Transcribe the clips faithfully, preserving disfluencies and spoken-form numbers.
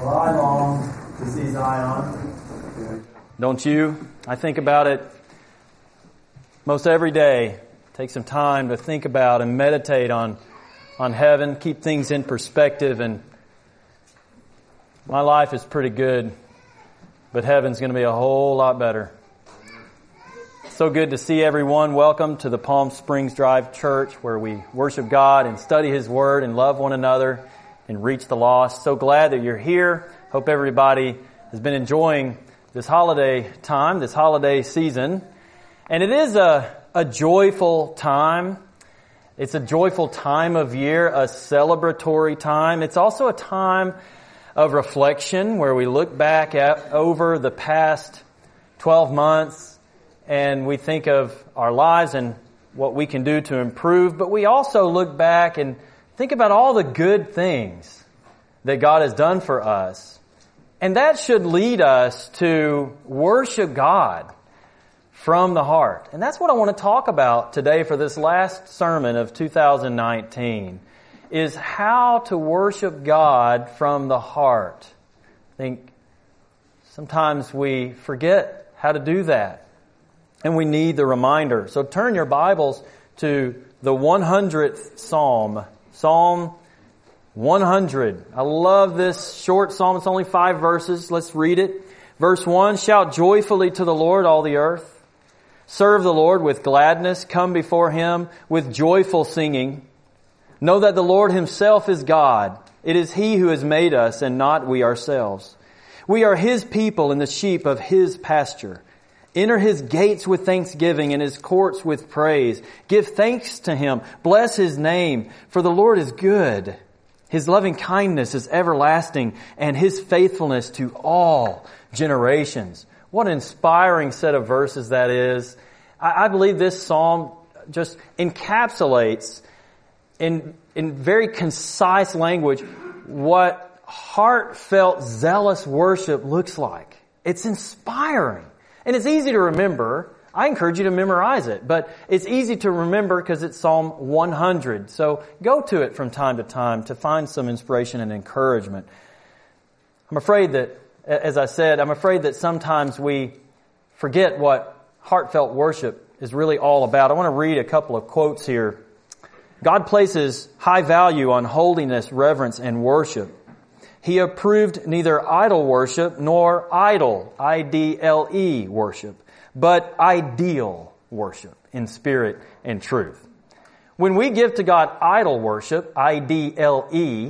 Well, I long to see Zion. Don't you? I think about it most every day. Take some time to think about and meditate on, on heaven, keep things in perspective. And my life is pretty good, but heaven's going to be a whole lot better. So good to see everyone. Welcome to the Palm Springs Drive Church, where we worship God and study His Word and love one another and reach the lost. So glad that you're here. Hope everybody has been enjoying this holiday time, this holiday season. And it is a, a joyful time. It's a joyful time of year, a celebratory time. It's also a time of reflection where we look back at over the past twelve months and we think of our lives and what we can do to improve. But we also look back and think about all the good things that God has done for us. And that should lead us to worship God from the heart. And that's what I want to talk about today for this last sermon of two thousand nineteen, is how to worship God from the heart. I think sometimes we forget how to do that, and we need the reminder. So turn your Bibles to the one hundredth Psalm. Psalm one hundred. I love this short psalm. It's only five verses. Let's read it. Verse one, shout joyfully to the Lord, all the earth. Serve the Lord with gladness. Come before Him with joyful singing. Know that the Lord Himself is God. It is He who has made us and not we ourselves. We are His people and the sheep of His pasture. Enter His gates with thanksgiving and His courts with praise. Give thanks to Him. Bless His name, for the Lord is good. His loving kindness is everlasting, and His faithfulness to all generations. What an inspiring set of verses that is. I, I believe this psalm just encapsulates in, in very concise language what heartfelt, zealous worship looks like. It's inspiring. And it's easy to remember. I encourage you to memorize it. But it's easy to remember because it's Psalm one hundred. So go to it from time to time to find some inspiration and encouragement. I'm afraid that, as I said, I'm afraid that sometimes we forget what heartfelt worship is really all about. I want to read a couple of quotes here. God places high value on holiness, reverence, and worship. He approved neither idol worship nor idle, I D L E worship, but ideal worship in spirit and truth. When we give to God idol worship, I D L E,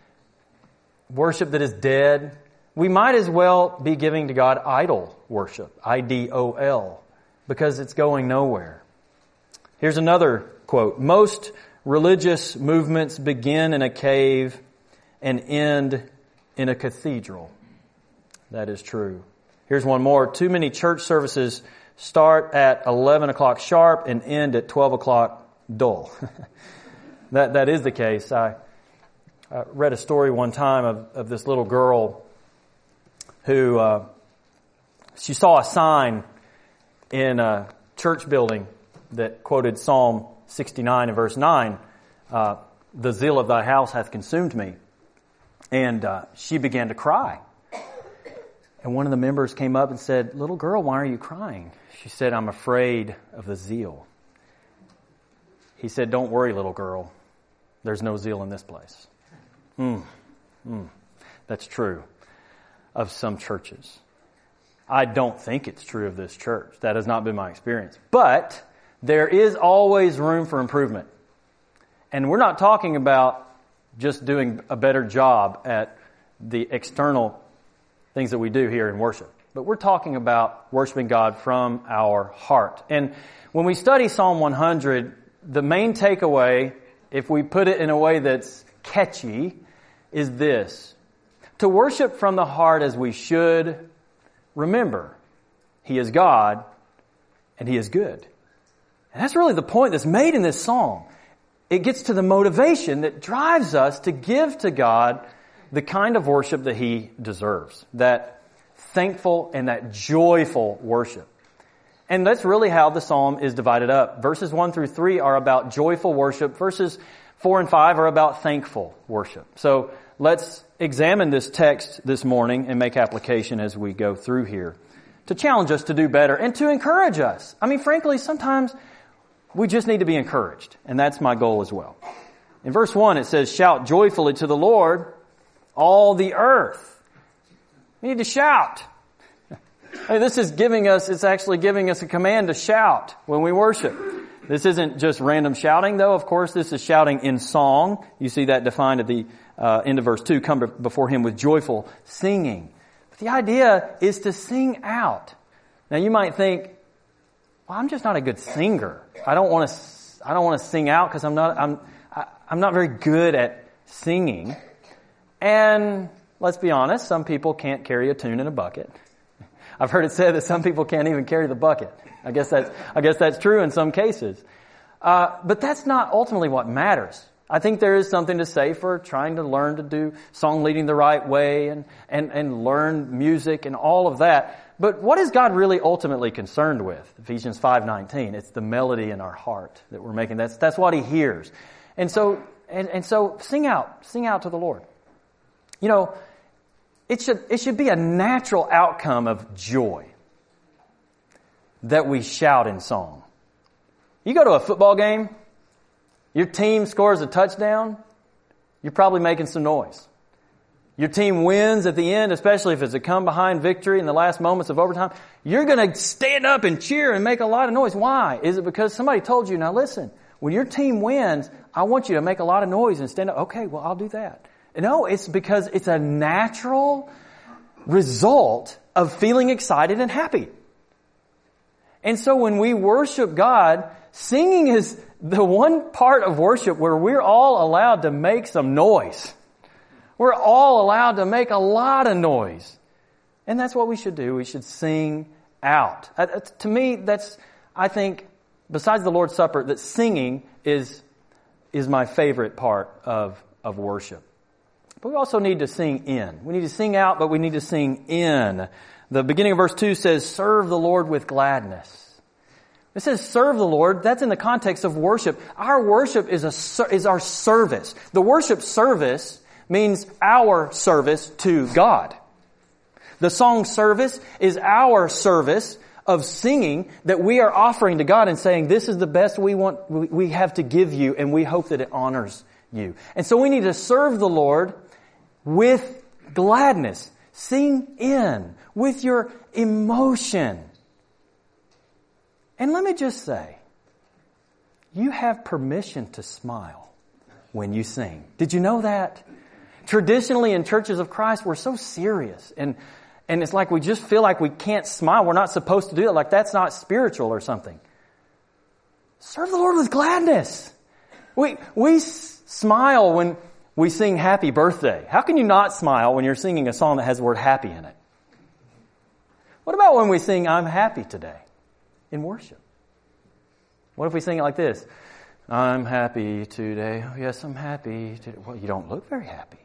worship that is dead, we might as well be giving to God idol worship, I D O L, because it's going nowhere. Here's another quote. Most religious movements begin in a cave and end in a cathedral. That is true. Here's one more. Too many church services start at eleven o'clock sharp and end at twelve o'clock dull. that that is the case. I, I read a story one time of, of this little girl who uh, she saw a sign in a church building that quoted Psalm sixty-nine and verse nine, uh, the zeal of thy house hath consumed me. And uh, she began to cry. And one of the members came up and said, little girl, why are you crying? She said, I'm afraid of the zeal. He said, don't worry, little girl. There's no zeal in this place. Mm, mm, that's true of some churches. I don't think it's true of this church. That has not been my experience. But there is always room for improvement. And we're not talking about just doing a better job at the external things that we do here in worship. But we're talking about worshiping God from our heart. And when we study Psalm one hundred, the main takeaway, if we put it in a way that's catchy, is this. To worship from the heart as we should, remember, He is God and He is good. And that's really the point that's made in this song. It gets to the motivation that drives us to give to God the kind of worship that He deserves. That thankful and that joyful worship. And that's really how the psalm is divided up. Verses one through three are about joyful worship. Verses four and five are about thankful worship. So let's examine this text this morning and make application as we go through here to challenge us to do better and to encourage us. I mean, frankly, sometimes we just need to be encouraged, and that's my goal as well. In verse one, it says, shout joyfully to the Lord, all the earth. We need to shout. I mean, this is giving us, it's actually giving us a command to shout when we worship. This isn't just random shouting, though. Of course, this is shouting in song. You see that defined at the uh, end of verse two, come before him with joyful singing. But the idea is to sing out. Now, you might think, well, I'm just not a good singer. I don't want to, I don't want to sing out because I'm not, I'm, I, I'm not very good at singing. And let's be honest, some people can't carry a tune in a bucket. I've heard it said that some people can't even carry the bucket. I guess that's, I guess that's true in some cases. Uh, but that's not ultimately what matters. I think there is something to say for trying to learn to do song leading the right way and, and, and learn music and all of that. But what is God really ultimately concerned with? Ephesians five nineteen. It's the melody in our heart that we're making. That's, that's what he hears. And so, and, and so sing out, sing out to the Lord. You know, it should, it should be a natural outcome of joy that we shout in song. You go to a football game, your team scores a touchdown, you're probably making some noise. Your team wins at the end, especially if it's a come behind victory in the last moments of overtime, you're going to stand up and cheer and make a lot of noise. Why? Is it because somebody told you, now listen, when your team wins, I want you to make a lot of noise and stand up. Okay, well, I'll do that. No, it's because it's a natural result of feeling excited and happy. And so when we worship God, singing is the one part of worship where we're all allowed to make some noise. We're all allowed to make a lot of noise. And that's what we should do. We should sing out. Uh, to me, that's, I think, besides the Lord's Supper, that singing is, is my favorite part of, of worship. But we also need to sing in. We need to sing out, but we need to sing in. The beginning of verse two says, serve the Lord with gladness. It says serve the Lord. That's in the context of worship. Our worship is a, is our service. The worship service means our service to God. The song service is our service of singing that we are offering to God and saying, this is the best we want, we have to give you, and we hope that it honors you. And so we need to serve the Lord with gladness. Sing in with your emotion. And let me just say, you have permission to smile when you sing. Did you know that? Traditionally in churches of Christ, we're so serious. And, and it's like we just feel like we can't smile. We're not supposed to do it. Like that's not spiritual or something. Serve the Lord with gladness. We, we s- smile when we sing happy birthday. How can you not smile when you're singing a song that has the word happy in it? What about when we sing I'm happy today in worship? What if we sing it like this? I'm happy today. Oh, yes, I'm happy today. Well, you don't look very happy.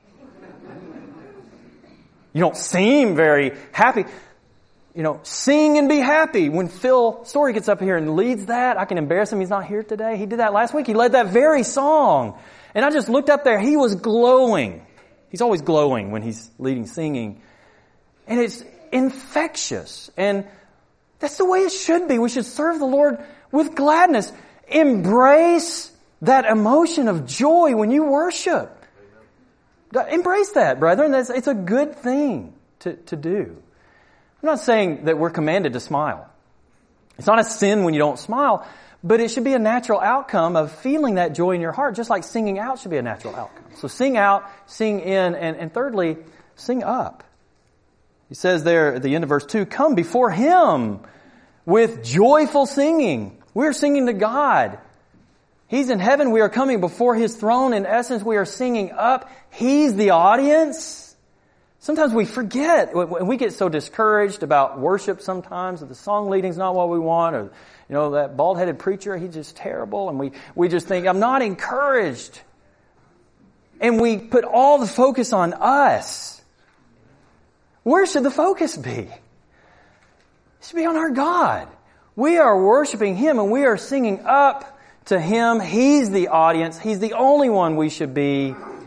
You don't seem very happy. You know, sing and be happy. When Phil Story gets up here and leads that, I can embarrass him. He's not here today. He did that last week. He led that very song. And I just looked up there. He was glowing. He's always glowing when he's leading singing. And it's infectious. And that's the way it should be. We should serve the Lord with gladness. Embrace that emotion of joy when you worship. Embrace that, brethren. That's, it's a good thing to, to do. I'm not saying that we're commanded to smile. It's not a sin when you don't smile, but it should be a natural outcome of feeling that joy in your heart, just like singing out should be a natural outcome. So sing out, sing in, and, and thirdly, sing up. He says there at the end of verse two, come before Him with joyful singing. We're singing to God. He's in heaven. We are coming before His throne. In essence, we are singing up. He's the audience. Sometimes we forget. We get so discouraged about worship sometimes, that the song leading's not what we want, or, you know, that bald-headed preacher, he's just terrible. And we, we just think, I'm not encouraged. And we put all the focus on us. Where should the focus be? It should be on our God. We are worshiping Him and we are singing up to Him. He's the audience. He's the only one we should be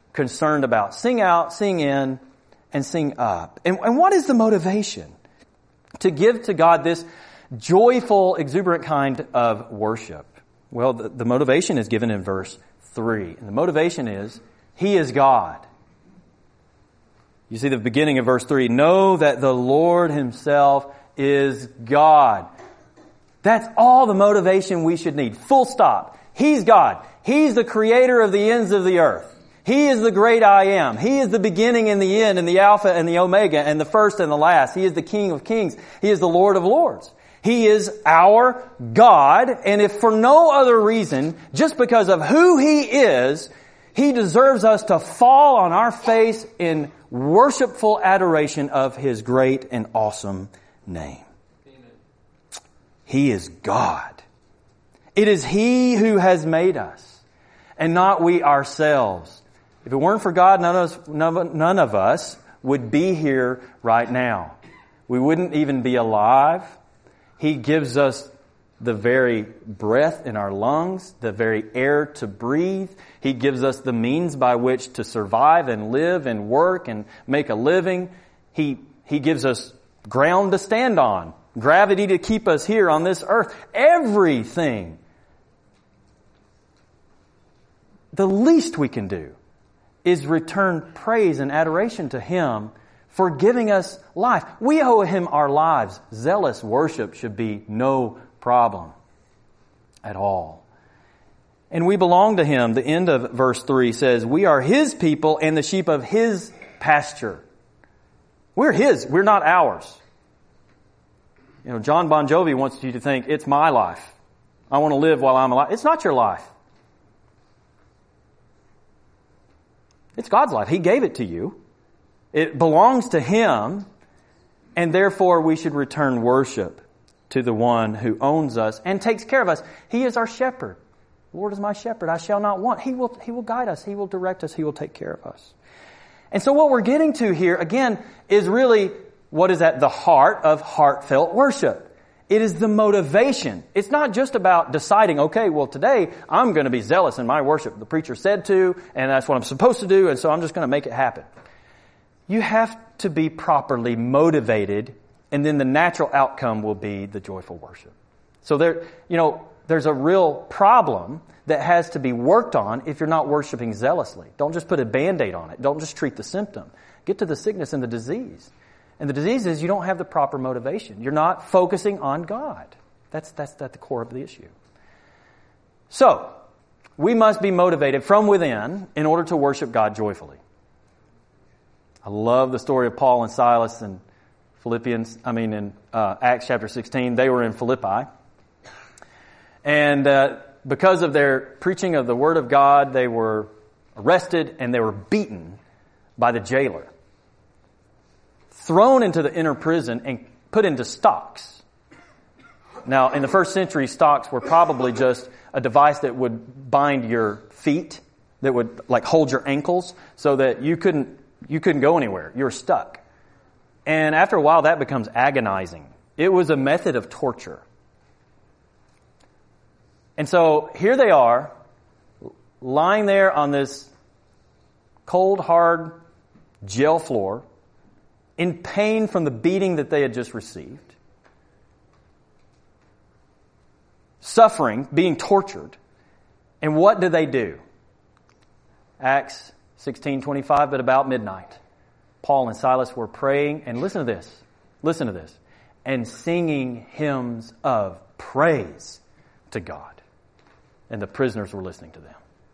concerned about. Sing out, sing in, and sing up. And, and what is the motivation? To give to God this joyful, exuberant kind of worship. Well, the, the motivation is given in verse three. And the motivation is, He is God. You see the beginning of verse three. Know that the Lord Himself is God. That's all the motivation we should need. Full stop. He's God. He's the creator of the ends of the earth. He is the great I am. He is the beginning and the end and the Alpha and the Omega and the first and the last. He is the King of kings. He is the Lord of lords. He is our God, and if for no other reason, just because of who He is, He deserves us to fall on our face in worshipful adoration of His great and awesome name. Amen. He is God. It is He who has made us, and not we ourselves. If it weren't for God, none of us, none of us would be here right now. We wouldn't even be alive. He gives us the very breath in our lungs, the very air to breathe. He gives us the means by which to survive and live and work and make a living. He, He gives us ground to stand on, gravity to keep us here on this earth. Everything. The least we can do is return praise and adoration to Him for giving us life. We owe Him our lives. Zealous worship should be no problem at all. And we belong to Him. The end of verse three says, we are His people and the sheep of His pasture. We're His. We're not ours. You know, John Bon Jovi wants you to think, it's my life. I want to live while I'm alive. It's not your life. It's God's life. He gave it to you. It belongs to Him, and therefore we should return worship to the one who owns us and takes care of us. He is our shepherd. The Lord is my shepherd. I shall not want. He will, He will guide us. He will direct us. He will take care of us. And so what we're getting to here, again, is really what is at the heart of heartfelt worship. It is the motivation. It's not just about deciding, okay, well, today I'm going to be zealous in my worship. The preacher said to, and that's what I'm supposed to do, and so I'm just going to make it happen. You have to be properly motivated, and then the natural outcome will be the joyful worship. So there, you know, there's a real problem that has to be worked on if you're not worshiping zealously. Don't just put a Band-Aid on it. Don't just treat the symptom. Get to the sickness and the disease. And the disease is you don't have the proper motivation. You're not focusing on God. That's, that's at the core of the issue. So, we must be motivated from within in order to worship God joyfully. I love the story of Paul and Silas in Philippians, I mean in uh, Acts chapter sixteen. They were in Philippi. And uh, because of their preaching of the Word of God, they were arrested and they were beaten by the jailer. Thrown into the inner prison and put into stocks. Now, in the first century, stocks were probably just a device that would bind your feet, that would like hold your ankles so that you couldn't you couldn't go anywhere. You were stuck. And after a while, that becomes agonizing. It was a method of torture. And so here they are, lying there on this cold, hard jail floor, in pain from the beating that they had just received, suffering, being tortured. And what did they do? Acts sixteen twenty-five, but about midnight, Paul and Silas were praying, and listen to this, listen to this, and singing hymns of praise to God. And the prisoners were listening to them.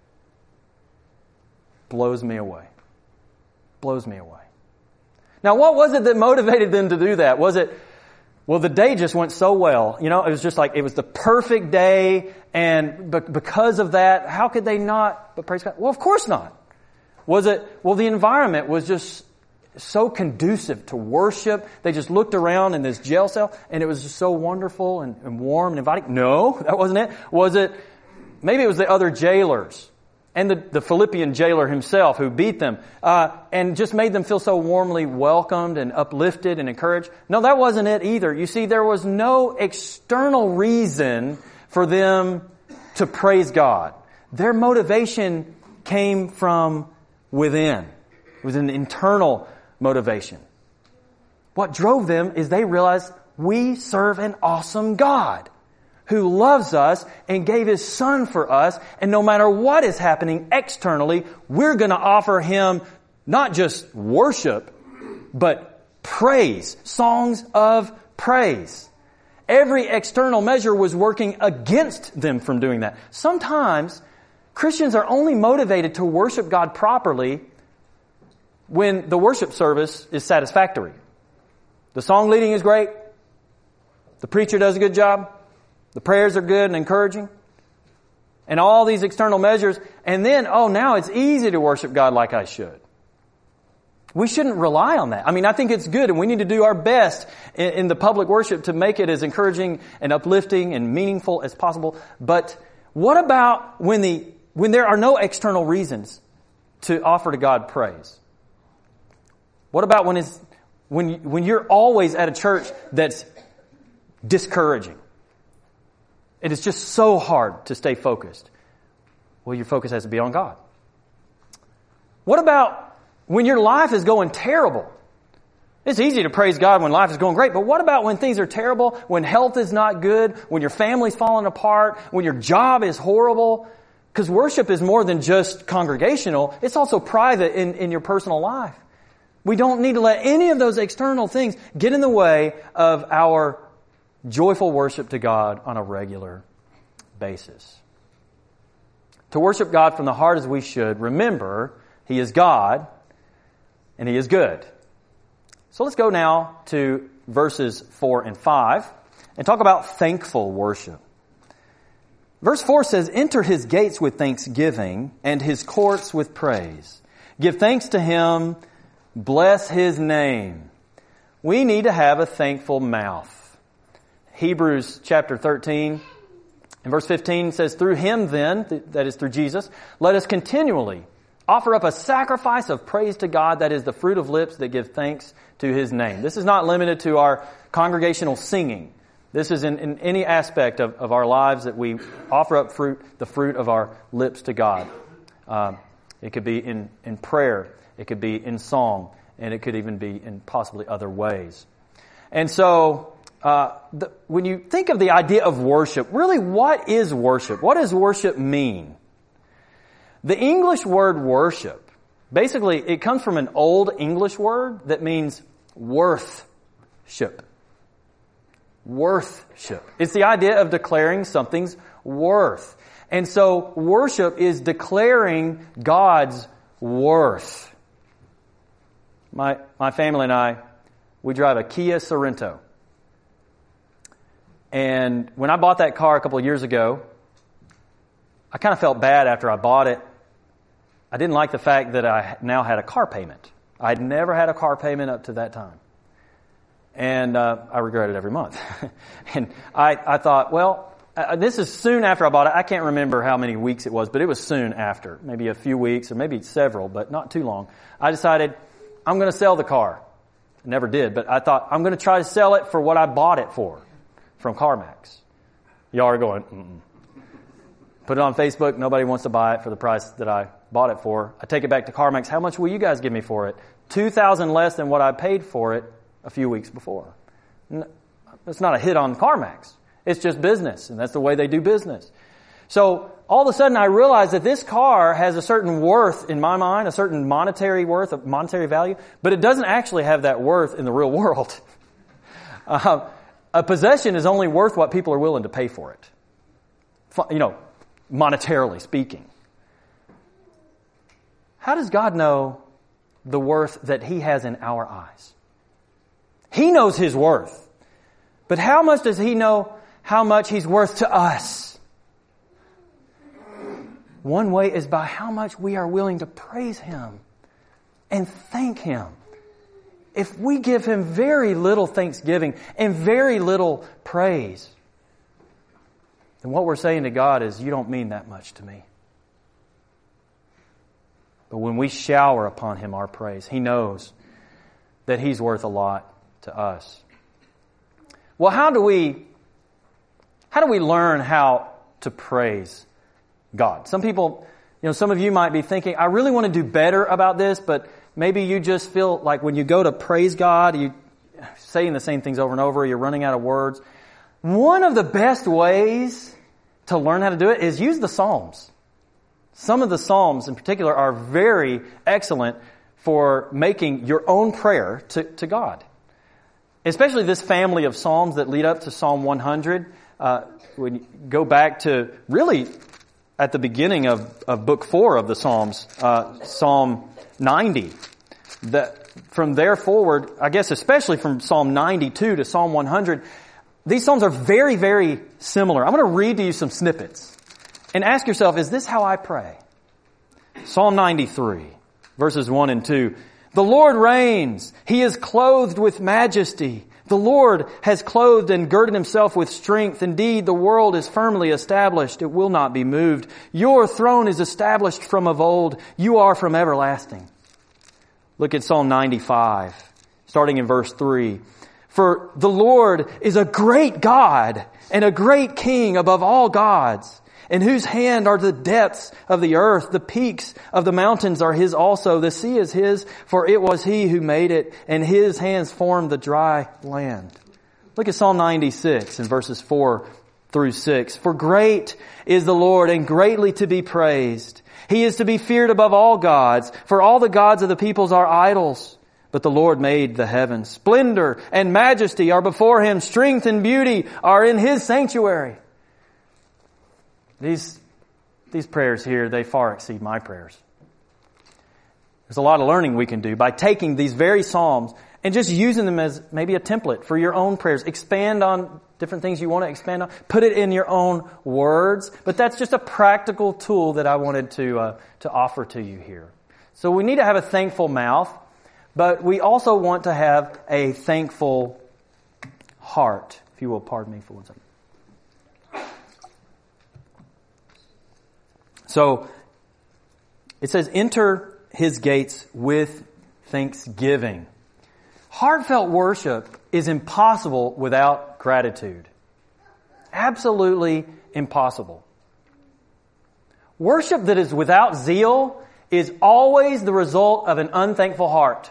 Blows me away. Blows me away. Now, what was it that motivated them to do that? Was it, well, the day just went so well. You know, it was just like, it was the perfect day, and be- because of that, how could they not but praise God? Well, of course not. Was it, well, the environment was just so conducive to worship. They just looked around in this jail cell, and it was just so wonderful and, and warm and inviting. No, that wasn't it. Was it, maybe it was the other jailers. And the, the Philippian jailer himself who beat them uh, and just made them feel so warmly welcomed and uplifted and encouraged. No, that wasn't it either. You see, there was no external reason for them to praise God. Their motivation came from within. It was an internal motivation. What drove them is they realized we serve an awesome God who loves us and gave His Son for us. And no matter what is happening externally, we're going to offer Him not just worship, but praise, songs of praise. Every external measure was working against them from doing that. Sometimes Christians are only motivated to worship God properly when the worship service is satisfactory. The song leading is great. The preacher does a good job. The prayers are good and encouraging. And all these external measures. And then, oh, now it's easy to worship God like I should. We shouldn't rely on that. I mean, I think it's good and we need to do our best in, in the public worship to make it as encouraging and uplifting and meaningful as possible. But what about when the when there are no external reasons to offer to God praise? What about when it's when you, when you're always at a church that's discouraging? It is just so hard to stay focused. Well, your focus has to be on God. What about when your life is going terrible? It's easy to praise God when life is going great, but what about when things are terrible, when health is not good, when your family's falling apart, when your job is horrible? Because worship is more than just congregational. It's also private in, in your personal life. We don't need to let any of those external things get in the way of our joyful worship to God on a regular basis. To worship God from the heart as we should, remember, He is God and He is good. So let's go now to verses four and five and talk about thankful worship. Verse four says, "Enter His gates with thanksgiving and His courts with praise. Give thanks to Him, bless His name." We need to have a thankful mouth. Hebrews chapter thirteen and verse fifteen says, "Through Him then," that is through Jesus, "let us continually offer up a sacrifice of praise to God, that is the fruit of lips that give thanks to His name." This is not limited to our congregational singing. This is in, in any aspect of, of our lives that we offer up fruit, the fruit of our lips to God. Um, it could be in, in prayer, it could be in song, and it could even be in possibly other ways. And so, Uh, the, when you think of the idea of worship, really what is worship? What does worship mean? The English word worship, basically it comes from an old English word that means worthship. Worthship. It's the idea of declaring something's worth. And so worship is declaring God's worth. My, my family and I, we drive a Kia Sorento. And when I bought that car a couple of years ago, I kind of felt bad after I bought it. I didn't like the fact that I now had a car payment. I'd never had a car payment up to that time. And uh, I regret it every month. and I, I thought, well, uh, this is soon after I bought it. I can't remember how many weeks it was, but it was soon after. Maybe a few weeks or maybe several, but not too long. I decided I'm going to sell the car. I never did, but I thought I'm going to try to sell it for what I bought it for. From CarMax. Y'all are going, mm-mm. Put it on Facebook. Nobody wants to buy it for the price that I bought it for. I take it back to CarMax. How much will you guys give me for it? two thousand dollars less than what I paid for it a few weeks before. It's not a hit on CarMax. It's just business, and that's the way they do business. So all of a sudden I realized that this car has a certain worth in my mind, a certain monetary worth, a monetary value, but it doesn't actually have that worth in the real world. uh, A possession is only worth what people are willing to pay for it. You know, monetarily speaking. How does God know the worth that He has in our eyes? He knows His worth. But how much does He know how much He's worth to us? One way is by how much we are willing to praise Him and thank Him. If we give Him very little thanksgiving and very little praise, then what we're saying to God is, you don't mean that much to me. But when we shower upon Him our praise, He knows that He's worth a lot to us. Well, how do we, how do we learn how to praise God? Some people You know, some of you might be thinking, I really want to do better about this, but maybe you just feel like when you go to praise God, you saying the same things over and over, you're running out of words. One of the best ways to learn how to do it is use the Psalms. Some of the Psalms in particular are very excellent for making your own prayer to, to God. Especially this family of Psalms that lead up to Psalm one hundred. Uh, when you go back to really at the beginning of, of book four of the Psalms, uh, Psalm ninety. That from there forward, I guess especially from Psalm ninety-two to Psalm one hundred, these Psalms are very, very similar. I'm going to read to you some snippets and ask yourself, is this how I pray? Psalm ninety-three, verses one and two. The Lord reigns. He is clothed with majesty. The Lord has clothed and girded himself with strength. Indeed, the world is firmly established. It will not be moved. Your throne is established from of old. You are from everlasting. Look at Psalm ninety-five, starting in verse three. For the Lord is a great God and a great King above all gods, in whose hand are the depths of the earth. The peaks of the mountains are His also. The sea is His, for it was He who made it, and His hands formed the dry land. Look at Psalm ninety-six in verses four through six. For great is the Lord and greatly to be praised. He is to be feared above all gods, for all the gods of the peoples are idols. But the Lord made the heavens. Splendor and majesty are before Him. Strength and beauty are in His sanctuary. These, these prayers here, they far exceed my prayers. There's a lot of learning we can do by taking these very Psalms and just using them as maybe a template for your own prayers. Expand on different things you want to expand on. Put it in your own words. But that's just a practical tool that I wanted to, uh, to offer to you here. So we need to have a thankful mouth, but we also want to have a thankful heart. If you will pardon me for one second. So, it says, enter His gates with thanksgiving. Heartfelt worship is impossible without gratitude. Absolutely impossible. Worship that is without zeal is always the result of an unthankful heart.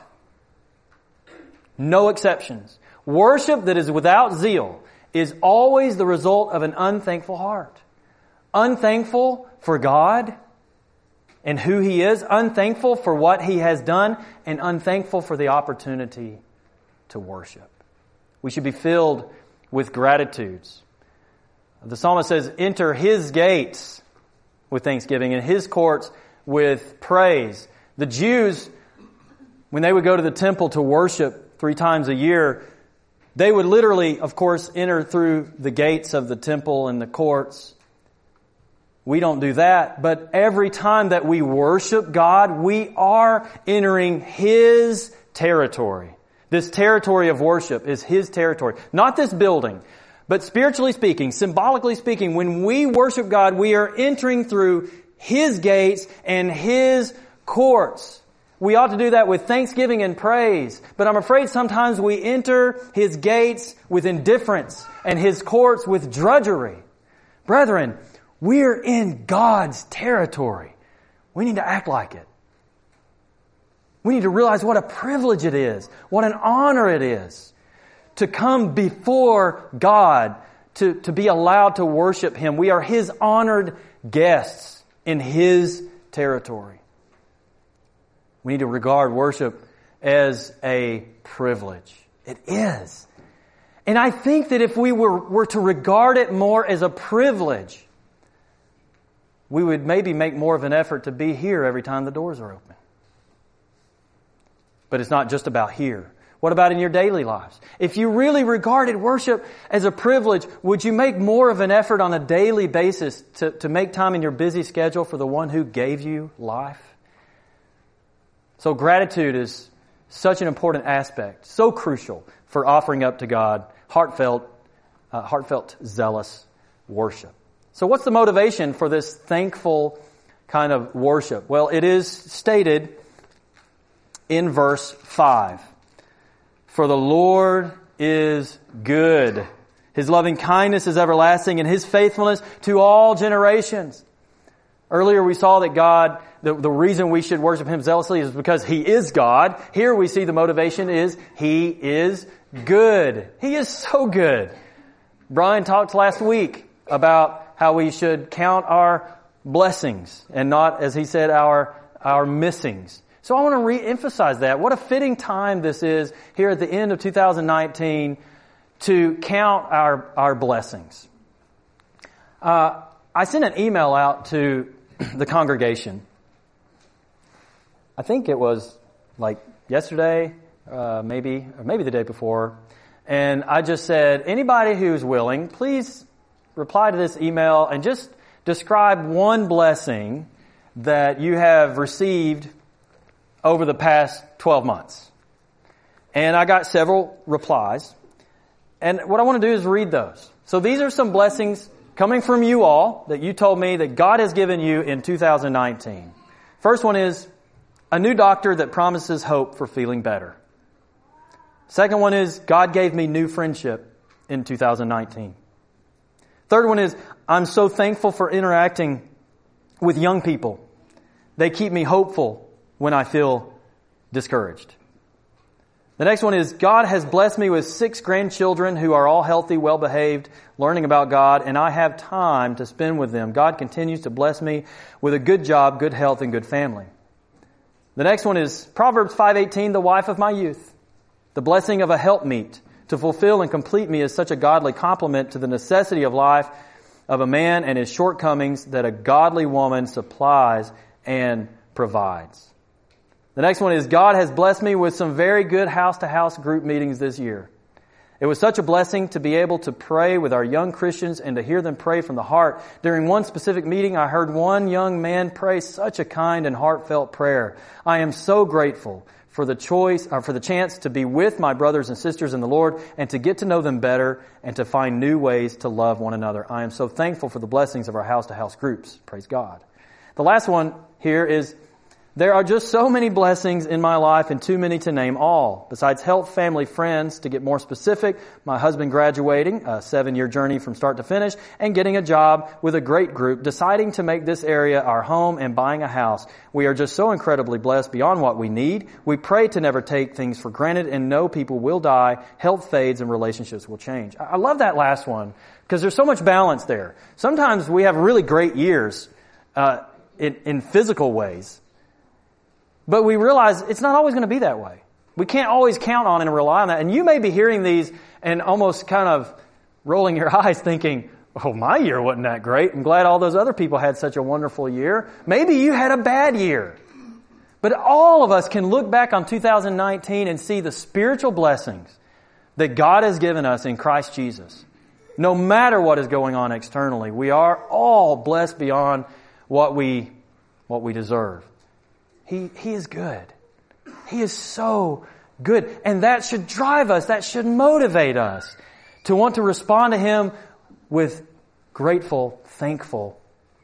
No exceptions. Worship that is without zeal is always the result of an unthankful heart. Unthankful for God and who He is, unthankful for what He has done, and unthankful for the opportunity to worship. We should be filled with gratitudes. The psalmist says, enter His gates with thanksgiving and His courts with praise. The Jews, when they would go to the temple to worship three times a year, they would literally, of course, enter through the gates of the temple and the courts. We don't do that, but every time that we worship God, we are entering His territory. This territory of worship is His territory. Not this building, but spiritually speaking, symbolically speaking, when we worship God, we are entering through His gates and His courts. We ought to do that with thanksgiving and praise, but I'm afraid sometimes we enter His gates with indifference and His courts with drudgery. Brethren, we're in God's territory. We need to act like it. We need to realize what a privilege it is, what an honor it is to come before God, to, to be allowed to worship Him. We are His honored guests in His territory. We need to regard worship as a privilege. It is. And I think that if we were, were to regard it more as a privilege, we would maybe make more of an effort to be here every time the doors are open. But it's not just about here. What about in your daily lives? If you really regarded worship as a privilege, would you make more of an effort on a daily basis to, to make time in your busy schedule for the one who gave you life? So gratitude is such an important aspect, so crucial for offering up to God heartfelt, uh, heartfelt, zealous worship. So what's the motivation for this thankful kind of worship? Well, it is stated in verse five. For the Lord is good. His loving kindness is everlasting, and His faithfulness to all generations. Earlier we saw that God, the, the reason we should worship Him zealously is because He is God. Here we see the motivation is He is good. He is so good. Brian talked last week about how we should count our blessings and not, as he said, our, our missings. So I want to re-emphasize that. What a fitting time this is here at the end of two thousand nineteen to count our, our blessings. Uh, I sent an email out to the congregation. I think it was like yesterday, uh, maybe, or maybe the day before. And I just said, anybody who's willing, please reply to this email and just describe one blessing that you have received over the past twelve months. And I got several replies. And what I want to do is read those. So these are some blessings coming from you all that you told me that God has given you in two thousand nineteen. First one is a new doctor that promises hope for feeling better. Second one is God gave me new friendship in two thousand nineteen. Third one is I'm so thankful for interacting with young people. They keep me hopeful when I feel discouraged. The next one is God has blessed me with six grandchildren who are all healthy, well-behaved, learning about God, and I have time to spend with them. God continues to bless me with a good job, good health, and good family. The next one is Proverbs five eighteen, the wife of my youth. The blessing of a helpmeet to fulfill and complete me is such a godly complement to the necessity of life of a man and his shortcomings that a godly woman supplies and provides. The next one is God has blessed me with some very good house-to-house group meetings this year. It was such a blessing to be able to pray with our young Christians and to hear them pray from the heart. During one specific meeting, I heard one young man pray such a kind and heartfelt prayer. I am so grateful for the choice, or for the chance to be with my brothers and sisters in the Lord and to get to know them better and to find new ways to love one another. I am so thankful for the blessings of our house-to-house groups. Praise God. The last one here is, there are just so many blessings in my life and too many to name all. Besides health, family, friends, to get more specific, my husband graduating, a seven-year journey from start to finish, and getting a job with a great group, deciding to make this area our home and buying a house. We are just so incredibly blessed beyond what we need. We pray to never take things for granted and know people will die, health fades, and relationships will change. I love that last one because there's so much balance there. Sometimes we have really great years uh, in, in physical ways. But we realize it's not always going to be that way. We can't always count on and rely on that. And you may be hearing these and almost kind of rolling your eyes thinking, oh, my year wasn't that great. I'm glad all those other people had such a wonderful year. Maybe you had a bad year. But all of us can look back on two thousand nineteen and see the spiritual blessings that God has given us in Christ Jesus. No matter what is going on externally, we are all blessed beyond what we, what we deserve. He, he is good. He is so good. And that should drive us, that should motivate us to want to respond to Him with grateful, thankful,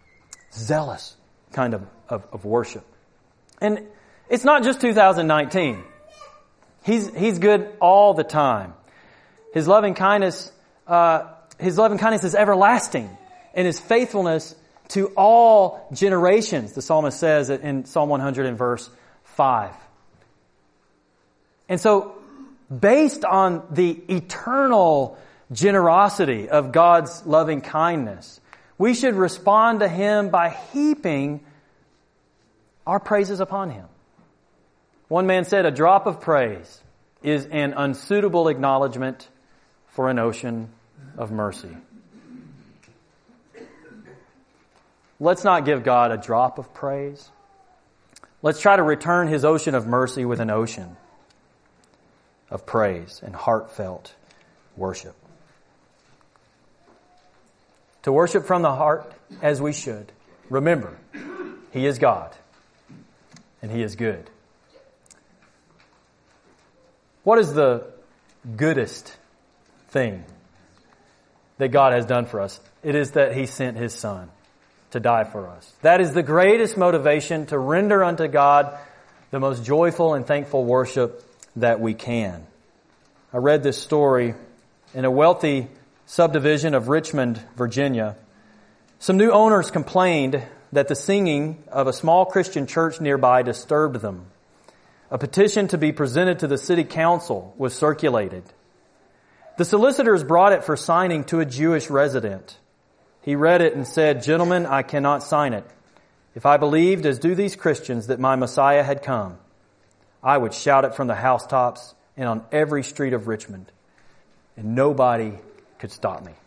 zealous kind of, of, of worship. And it's not just two thousand nineteen. He's, he's good all the time. His loving kindness, uh, His loving kindness is everlasting, and His faithfulness to all generations, the psalmist says in Psalm one hundred in verse five. And so, based on the eternal generosity of God's loving kindness, we should respond to Him by heaping our praises upon Him. One man said, a drop of praise is an unsuitable acknowledgement for an ocean of mercy. Let's not give God a drop of praise. Let's try to return His ocean of mercy with an ocean of praise and heartfelt worship. To worship from the heart as we should, remember, He is God and He is good. What is the goodest thing that God has done for us? It is that He sent His Son to die for us. That is the greatest motivation to render unto God the most joyful and thankful worship that we can. I read this story in a wealthy subdivision of Richmond, Virginia. Some new owners complained that the singing of a small Christian church nearby disturbed them. A petition to be presented to the city council was circulated. The solicitors brought it for signing to a Jewish resident. He read it and said, "Gentlemen, I cannot sign it. If I believed, as do these Christians, that my Messiah had come, I would shout it from the housetops and on every street of Richmond, and nobody could stop me."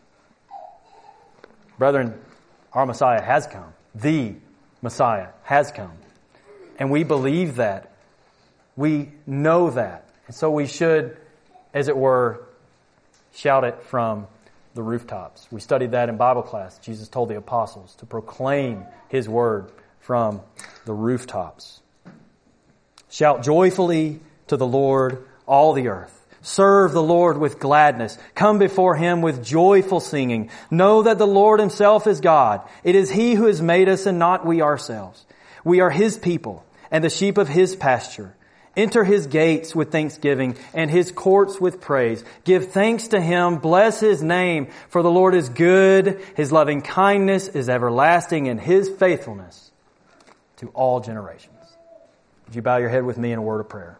Brethren, our Messiah has come. The Messiah has come. And we believe that. We know that. And so we should, as it were, shout it from the rooftops. We studied that in Bible class. Jesus told the apostles to proclaim His word from the rooftops. Shout joyfully to the Lord, all the earth. Serve the Lord with gladness. Come before Him with joyful singing. Know that the Lord Himself is God. It is He who has made us and not we ourselves. We are His people and the sheep of His pasture. Enter His gates with thanksgiving and His courts with praise. Give thanks to Him. Bless His name. For the Lord is good. His loving kindness is everlasting and His faithfulness to all generations. Would you bow your head with me in a word of prayer?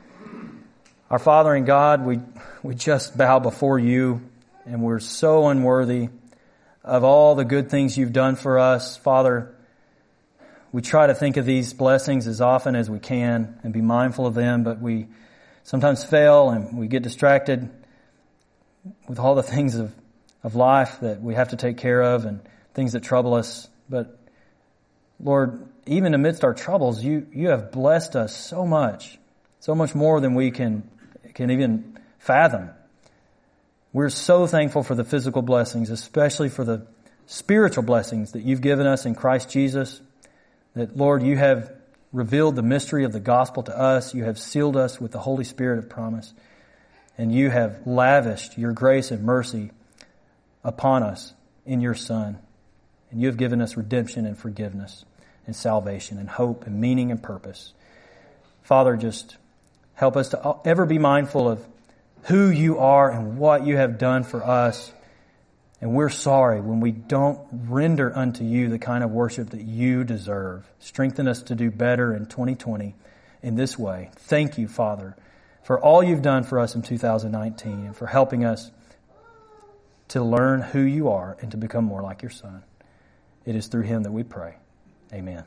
Our Father and God, we, we just bow before You, and we're so unworthy of all the good things You've done for us. Father, we try to think of these blessings as often as we can and be mindful of them, but we sometimes fail and we get distracted with all the things of, of life that we have to take care of and things that trouble us. But Lord, even amidst our troubles, You, you have blessed us so much, so much more than we can, can even fathom. We're so thankful for the physical blessings, especially for the spiritual blessings that You've given us in Christ Jesus. That, Lord, You have revealed the mystery of the gospel to us. You have sealed us with the Holy Spirit of promise. And You have lavished Your grace and mercy upon us in Your Son. And You have given us redemption and forgiveness and salvation and hope and meaning and purpose. Father, just help us to ever be mindful of who You are and what You have done for us. And we're sorry when we don't render unto You the kind of worship that You deserve. Strengthen us to do better in twenty twenty in this way. Thank You, Father, for all You've done for us in two thousand nineteen and for helping us to learn who You are and to become more like Your Son. It is through Him that we pray. Amen.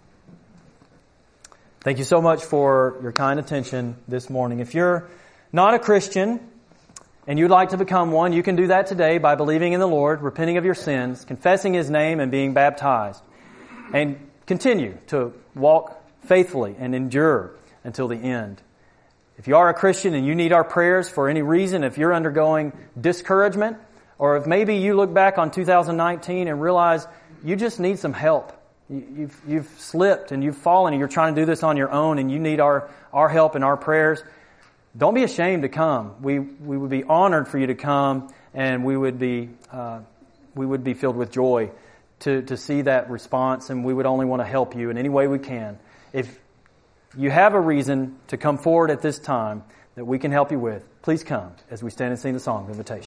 Thank you so much for your kind attention this morning. If you're not a Christian and you'd like to become one, you can do that today by believing in the Lord, repenting of your sins, confessing His name, and being baptized. And continue to walk faithfully and endure until the end. If you are a Christian and you need our prayers for any reason, if you're undergoing discouragement, or if maybe you look back on two thousand nineteen and realize you just need some help. You've, you've slipped and you've fallen and you're trying to do this on your own and you need our, our help and our prayers. Don't be ashamed to come. We we would be honored for you to come, and we would be uh, we would be filled with joy to to see that response, and we would only want to help you in any way we can. If you have a reason to come forward at this time that we can help you with, please come as we stand and sing the song of invitation.